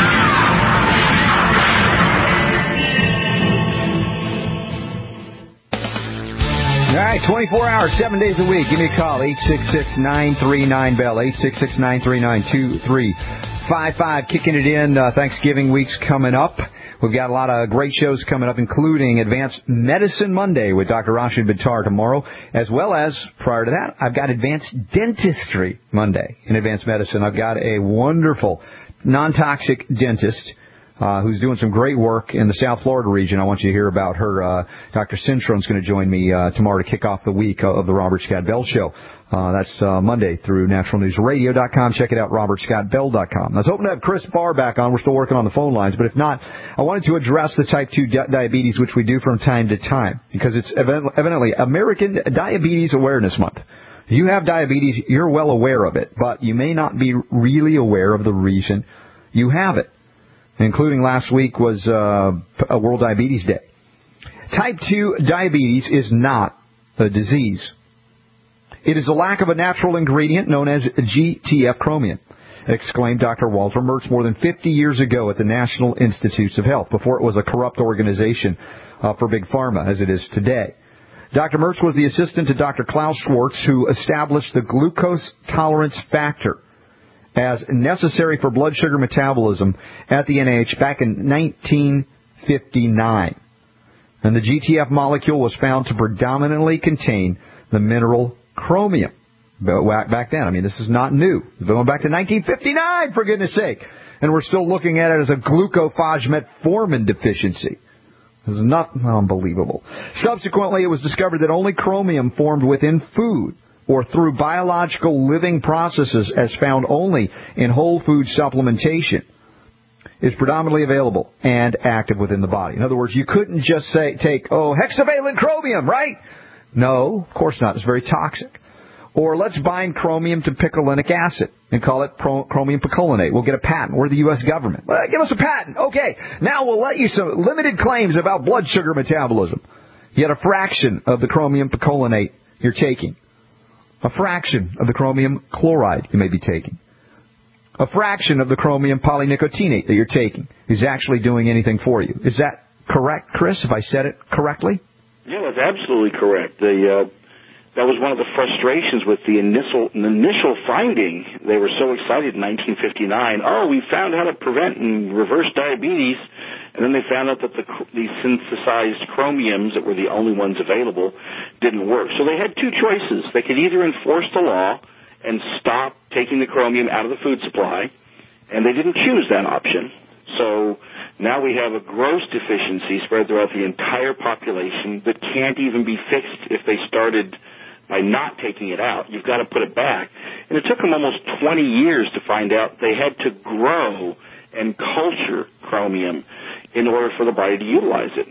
All right, twenty-four hours, seven days a week. Give me a call, eight six six, nine three nine, B E L L, eight six six, nine three nine, two three five five. Kicking it in, uh, Thanksgiving week's coming up. We've got a lot of great shows coming up, including Advanced Medicine Monday with Doctor Rashid Bittar tomorrow, as well as, prior to that, I've got Advanced Dentistry Monday in Advanced Medicine. I've got a wonderful non-toxic dentist uh, who's doing some great work in the South Florida region. I want you to hear about her. Uh, Doctor Sintron's going to join me uh, tomorrow to kick off the week of the Robert Scott Bell Show. Uh, that's uh, Monday through natural news radio dot com. Check it out, robert scott bell dot com. I was hoping to have Chris Barr back on. We're still working on the phone lines, but if not, I wanted to address the type two di- diabetes, which we do from time to time, because it's evident- evidently American Diabetes Awareness Month. If you have diabetes, you're well aware of it, but you may not be really aware of the reason you have it, including last week was uh, a World Diabetes Day. Type two diabetes is not a disease. It is a lack of a natural ingredient known as G T F chromium, exclaimed Doctor Walter Mertz more than fifty years ago at the National Institutes of Health, before it was a corrupt organization uh, for Big Pharma, as it is today. Doctor Mertz was the assistant to Doctor Klaus Schwartz, who established the glucose tolerance factor as necessary for blood sugar metabolism at the N I H back in nineteen fifty-nine. And the G T F molecule was found to predominantly contain the mineral chromium. Back then, I mean, this is not new. Going back to nineteen fifty-nine, for goodness sake. And we're still looking at it as a glucophosphate-metformin deficiency. This is not unbelievable. Subsequently, it was discovered that only chromium formed within food or through biological living processes, as found only in whole food supplementation, is predominantly available and active within the body. In other words, you couldn't just say, take, oh, hexavalent chromium, right? No, of course not. It's very toxic. Or let's bind chromium to picolinic acid and call it pro- chromium picolinate. We'll get a patent. We're the U S government. Well, give us a patent. Okay, now we'll let you some limited claims about blood sugar metabolism. Yet a fraction of the chromium picolinate you're taking. A fraction of the chromium chloride you may be taking. A fraction of the chromium polynicotinate that you're taking is actually doing anything for you. Is that correct, Chris, if I said it correctly?
Yeah, that's absolutely correct. The uh,
that was one of the frustrations with the initial, initial finding. They were so excited in nineteen fifty-nine. Oh, we found how to prevent and reverse diabetes. And then they found out that the, the synthesized chromiums that were the only ones available didn't work. So they had two choices. They could either enforce the law and stop taking the chromium out of the food supply, and they didn't choose that option. So now we have a gross deficiency spread throughout the entire population that can't even be fixed if they started by not taking it out. You've got to put it back. And it took them almost twenty years to find out they had to grow and culture chromium in order for the body to utilize it.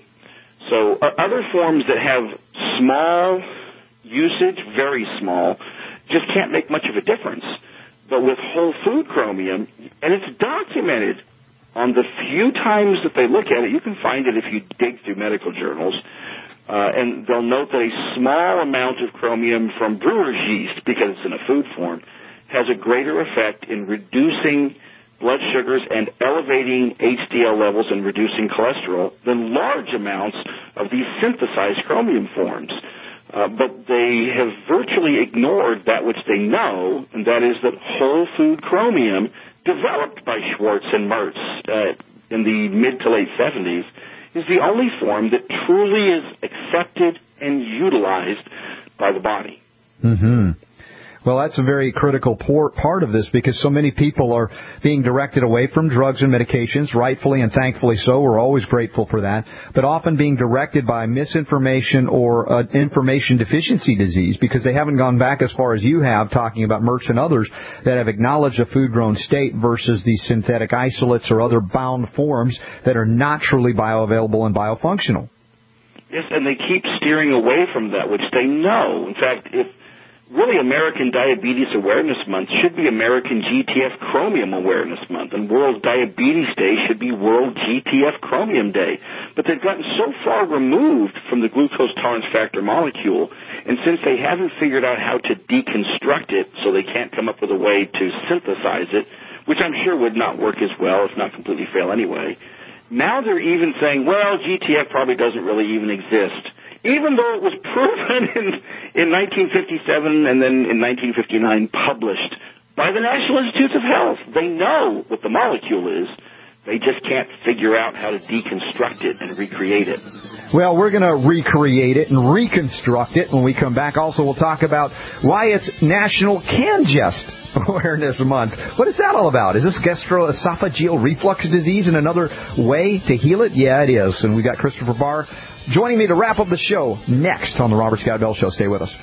So uh, other forms that have small usage, very small, just can't make much of a difference. But with whole food chromium, and it's documented on the few times that they look at it, you can find it if you dig through medical journals, uh, and they'll note that a small amount of chromium from brewer's yeast, because it's in a food form, has a greater effect in reducing blood sugars and elevating H D L levels and reducing cholesterol than large amounts of these synthesized chromium forms. Uh, but they have virtually ignored that which they know, and that is that whole food chromium, developed by Schwartz and Mertz uh, in the mid to late seventies, is the only form that truly is accepted and utilized by the body.
Mm-hmm. Well, that's a very critical part of this because so many people are being directed away from drugs and medications, rightfully and thankfully so. We're always grateful for that. But often being directed by misinformation or uh, information deficiency disease because they haven't gone back as far as you have, talking about Mertz and others that have acknowledged a food-grown state versus these synthetic isolates or other bound forms that are not truly bioavailable and biofunctional.
Yes, and they keep steering away from that, which they know. In fact, if really, American Diabetes Awareness Month should be American G T F Chromium Awareness Month, and World Diabetes Day should be World G T F Chromium Day. But they've gotten so far removed from the glucose tolerance factor molecule, and since they haven't figured out how to deconstruct it, so they can't come up with a way to synthesize it, which I'm sure would not work as well, if not completely fail anyway, now they're even saying, well, G T F probably doesn't really even exist. Even though it was proven in, in nineteen fifty-seven and then in nineteen fifty-nine published by the National Institutes of Health. They know what the molecule is. They just can't figure out how to deconstruct it and recreate it.
Well, we're going to recreate it and reconstruct it when we come back. Also, we'll talk about why it's National Cangest Awareness Month. What is that all about? Is this gastroesophageal reflux disease and another way to heal it? Yeah, it is. And we got Christopher Barr joining me to wrap up the show next on the Robert Scott Bell Show. Stay with us.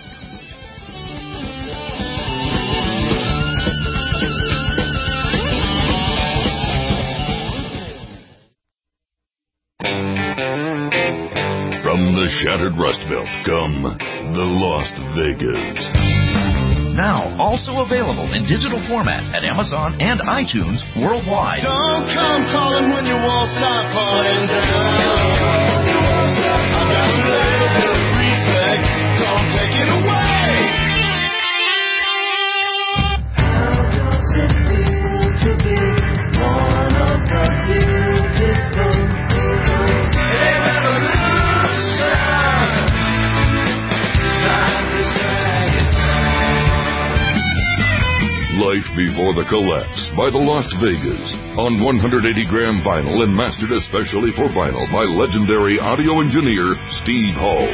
From the shattered Rust Belt come the Lost Vegas.
Now also available in digital format at Amazon and iTunes worldwide.
Don't come calling when your walls start falling down. I got a little bit of respect. Don't take it away. How does it feel to be one of the beautiful people? Hey, revolution. Time to say it.
Life Before the Collapse by the Lost Vegas on one hundred eighty gram vinyl and mastered especially for vinyl by legendary audio engineer Steve Hall.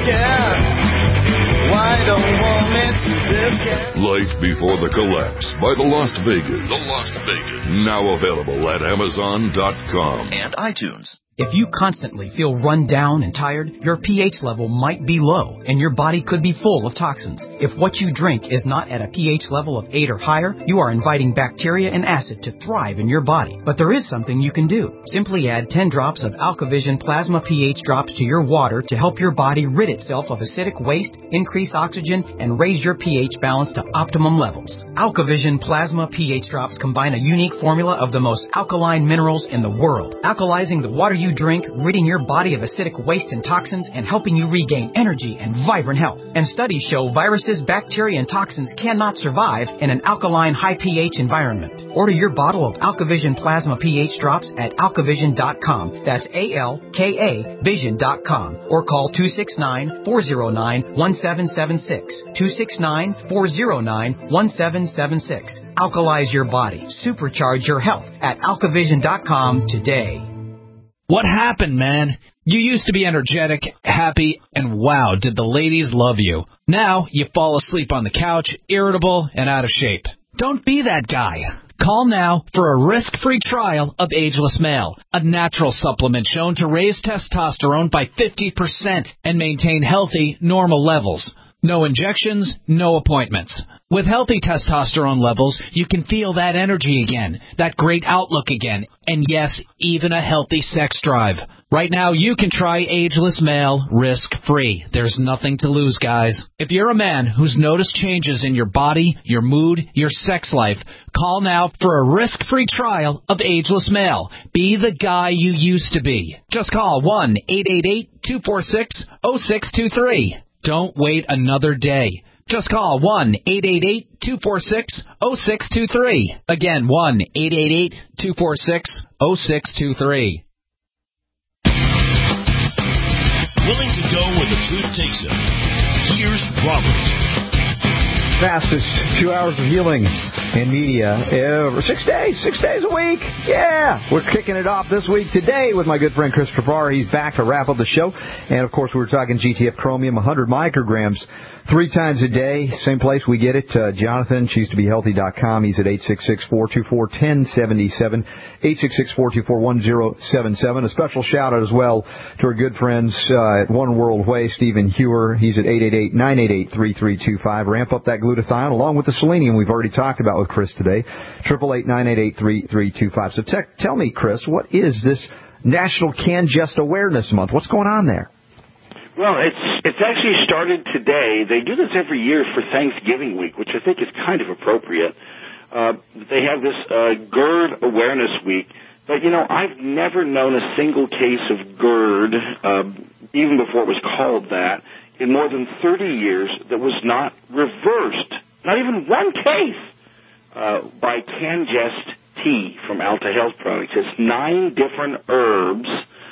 Life Before the Collapse by the Lost Vegas. The Lost Vegas. Now available at Amazon dot com
and iTunes.
If you constantly feel run down and tired, your pH level might be low, and your body could be full of toxins. If what you drink is not at a pH level of eight or higher, you are inviting bacteria and acid to thrive in your body. But there is something you can do. Simply add ten drops of AlkaVision Plasma pH drops to your water to help your body rid itself of acidic waste, increase oxygen, and raise your pH balance to optimum levels. AlkaVision Plasma pH drops combine a unique formula of the most alkaline minerals in the world, alkalizing the water you you drink, ridding your body of acidic waste and toxins, and helping you regain energy and vibrant health. And studies show viruses, bacteria, and toxins cannot survive in an alkaline, high pH environment. Order your bottle of AlkaVision Plasma pH drops at alkavision dot com. That's A L K A vision dot com. Or call two six nine, four zero nine, one seven seven six. two six nine, four zero nine, one seven seven six. Alkalize your body. Supercharge your health at alkavision dot com today.
What happened, man? You used to be energetic, happy, and wow, did the ladies love you. Now you fall asleep on the couch, irritable, and out of shape. Don't be that guy. Call now for a risk-free trial of Ageless Male, a natural supplement shown to raise testosterone by fifty percent and maintain healthy, normal levels. No injections, no appointments. With healthy testosterone levels, you can feel that energy again, that great outlook again, and yes, even a healthy sex drive. Right now, you can try Ageless Male risk-free. There's nothing to lose, guys. If you're a man who's noticed changes in your body, your mood, your sex life, call now for a risk-free trial of Ageless Male. Be the guy you used to be. Just call one eight eight eight, two four six, zero six two three. Don't wait another day. Just call one eight eight eight, two four six, zero six two three. Again, one eight eight eight, two four six, zero six two three.
Willing to go where the truth takes him. Here's Robert.
Fastest two hours of healing in media ever. Six days, six days a week. Yeah, we're kicking it off this week today with my good friend Christopher Barr. He's back to wrap up the show. And, of course, we were talking G T F Chromium, one hundred micrograms, three times a day. Same place we get it. Uh, Jonathan, choose to be healthy dot com. He's at eight six six, four two four, one zero seven seven, eight six six, four two four, one zero seven seven. A special shout-out as well to our good friends uh, at One World Way, Stephen Hewer. He's at eight eight eight, nine eight eight, three three two five. Ramp up that glutathione along with the selenium we've already talked about with Chris today. Triple eight nine eight eight three three two five. So te- tell me, Chris, what is this National CanGest Awareness Month? What's going on there?
Well, it's it's actually started today. They do this every year for Thanksgiving week, which I think is kind of appropriate. Uh, they have this uh, GERD Awareness Week. But, you know, I've never known a single case of GERD, uh, even before it was called that, in more than thirty years that was not reversed. Not even one case uh, by CanGest Tea from Alta Health Products. It's nine different herbs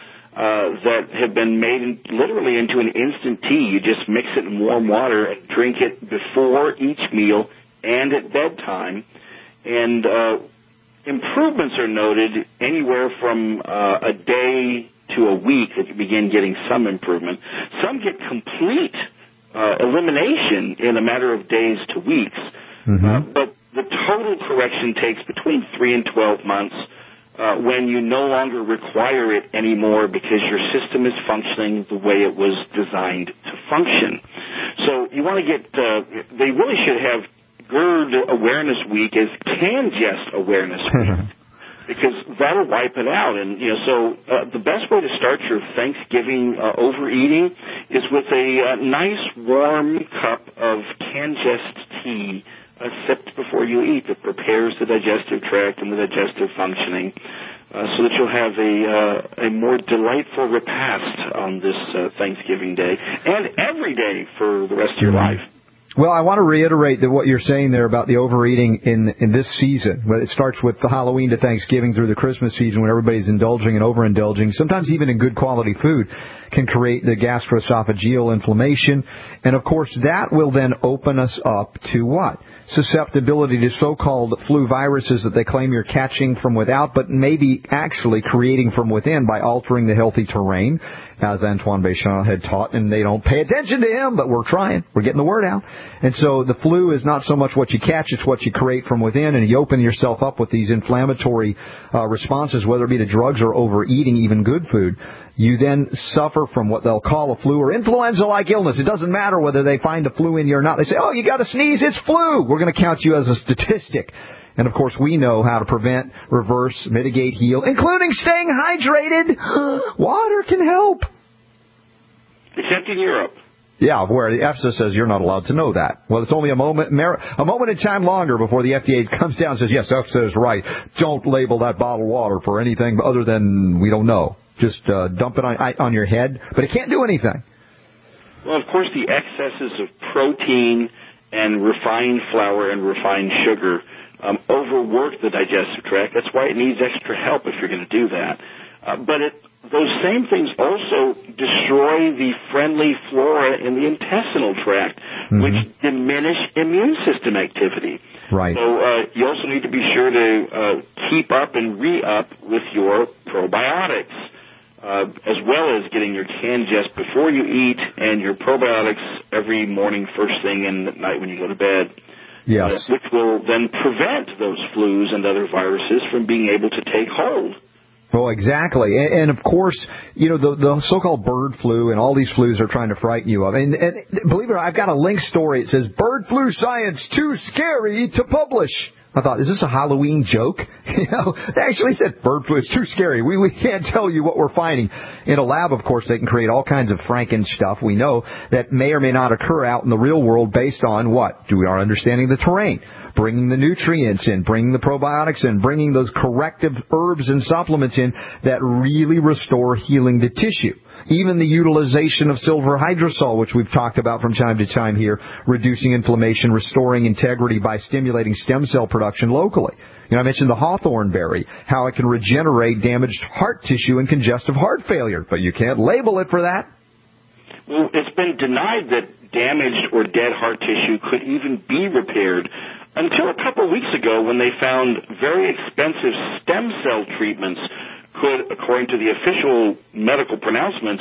uh, that have been made in, literally into an instant tea. You just mix it in warm water and drink it before each meal and at bedtime. And uh, improvements are noted anywhere from uh, a day to a week that you begin getting some improvement. Some get complete uh, elimination in a matter of days to weeks. Mm-hmm. Uh, but the total correction takes between three and twelve months uh, when you no longer require it anymore because your system is functioning the way it was designed to function. So you want to get, uh, they really should have GERD Awareness Week as CanGest Awareness Week. Because that'll wipe it out. And, you know, so uh, the best way to start your Thanksgiving uh, overeating is with a uh, nice warm cup of CanGest tea uh, sipped before you eat. It prepares the digestive tract and the digestive functioning uh, so that you'll have a uh, a more delightful repast on this uh, Thanksgiving day and every day for the rest of your life.
Well, I want to reiterate that what you're saying there about the overeating in in this season. Well, it starts with the Halloween to Thanksgiving through the Christmas season when everybody's indulging and overindulging, sometimes even in good quality food, can create the gastroesophageal inflammation. And, of course, that will then open us up to what? Susceptibility to so-called flu viruses that they claim you're catching from without, but maybe actually creating from within by altering the healthy terrain, as Antoine Béchamp had taught, and they don't pay attention to him, but we're trying. We're getting the word out. And so the flu is not so much what you catch, it's what you create from within, and you open yourself up with these inflammatory uh, responses, whether it be to drugs or overeating even good food. You then suffer from what they'll call a flu or influenza-like illness. It doesn't matter whether they find a flu in you or not. They say, oh, you got to sneeze, it's flu. We're going to count you as a statistic. And, of course, we know how to prevent, reverse, mitigate, heal, including staying hydrated. Water can help.
Except in Europe.
Yeah, where the EFSA says you're not allowed to know that. Well, it's only a moment a moment in time longer before the F D A comes down and says, yes, EFSA is right. Don't label that bottled water for anything other than we don't know. just uh, dump it on on your head, but it can't do anything.
Well, of course, the excesses of protein and refined flour and refined sugar um, overwork the digestive tract. That's why it needs extra help if you're going to do that. Uh, but it, those same things also destroy the friendly flora in the intestinal tract, mm-hmm. which diminish immune system activity.
Right.
So uh, you also need to be sure to uh, keep up and re-up with your probiotics, uh, as well as getting your Cangest before you eat and your probiotics every morning, first thing, and at night when you go to bed.
Yes.
Uh, which will then prevent those flus and other viruses from being able to take hold.
Well, exactly. And, and of course, you know, the, the so-called bird flu and all these flus are trying to frighten you of. And, and believe it or not, I've got a link story. It says, bird flu science too scary to publish. I thought, is this a Halloween joke? You know, they actually said bird flu is too scary. We, we can't tell you what we're finding. In a lab, of course, they can create all kinds of Franken stuff we know that may or may not occur out in the real world based on what? Do we are understanding the terrain, bringing the nutrients in, bringing the probiotics in, bringing those corrective herbs and supplements in that really restore healing to tissue. Even the utilization of silver hydrosol, which we've talked about from time to time here, reducing inflammation, restoring integrity by stimulating stem cell production locally. You know, I mentioned the hawthorn berry, how it can regenerate damaged heart tissue and congestive heart failure, but you can't label it for that.
Well, it's been denied that damaged or dead heart tissue could even be repaired until a couple of weeks ago when they found very expensive stem cell treatments could, according to the official medical pronouncements,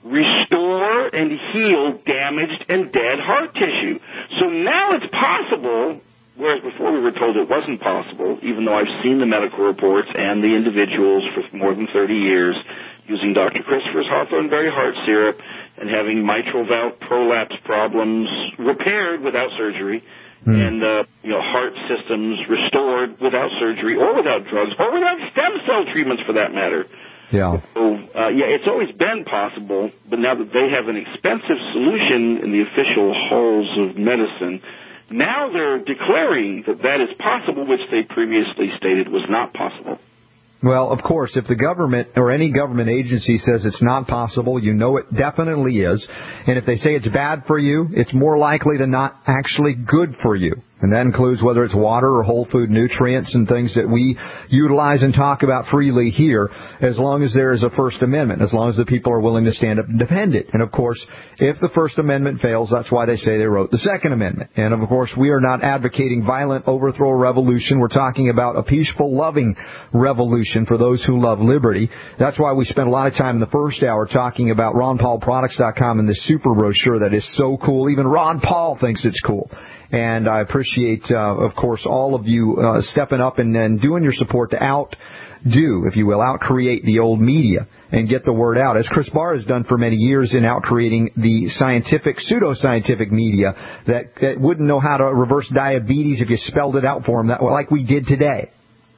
restore and heal damaged and dead heart tissue. So now it's possible, whereas before we were told it wasn't possible, even though I've seen the medical reports and the individuals for more than thirty years using Doctor Christopher's Hawthorn Berry Heart Syrup and having mitral valve prolapse problems repaired without surgery. Mm. And, uh, you know, heart systems restored without surgery or without drugs or without stem cell treatments for that matter.
Yeah.
So, uh, yeah, it's always been possible, but now that they have an expensive solution in the official halls of medicine, now they're declaring that that is possible, which they previously stated was not possible.
Well, of course, if the government or any government agency says it's not possible, you know it definitely is. And if they say it's bad for you, it's more likely than not actually good for you. And that includes whether it's water or whole food nutrients and things that we utilize and talk about freely here, as long as there is a First Amendment, as long as the people are willing to stand up and defend it. And, of course, if the First Amendment fails, that's why they say they wrote the Second Amendment. And, of course, we are not advocating violent overthrow revolution. We're talking about a peaceful, loving revolution for those who love liberty. That's why we spent a lot of time in the first hour talking about ron paul products dot com and this super brochure that is so cool. Even Ron Paul thinks it's cool. And I appreciate, uh, of course, all of you uh, stepping up and, and doing your support to outdo, if you will, out-create the old media and get the word out, as Chris Barr has done for many years in out-creating the scientific, pseudo-scientific media that, that wouldn't know how to reverse diabetes if you spelled it out for them, that, like we did today.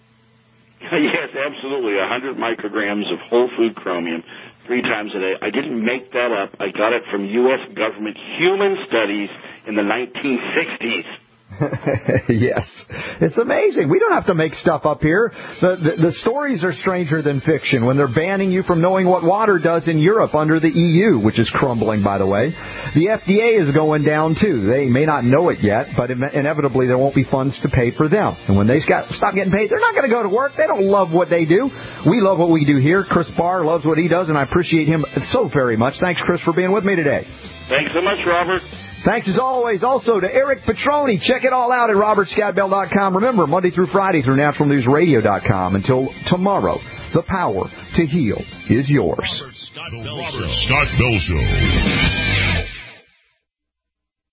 Yes, absolutely. one hundred micrograms of whole food chromium three times a day. I didn't make that up. I got it from U S government human studies in the nineteen sixties.
Yes. It's amazing. We don't have to make stuff up here. The, the the stories are stranger than fiction when they're banning you from knowing what water does in Europe under the E U, which is crumbling, by the way. The F D A is going down, too. They may not know it yet, but inevitably there won't be funds to pay for them. And when they stop getting paid, they're not going to go to work. They don't love what they do. We love what we do here. Chris Barr loves what he does, and I appreciate him so very much. Thanks, Chris, for being with me today.
Thanks so much, Robert.
Thanks, as always, also to Eric Petroni. Check it all out at robert scott bell dot com. Remember, Monday through Friday through natural news radio dot com. Until tomorrow, the power to heal is yours.
The Robert Scott Bell Show.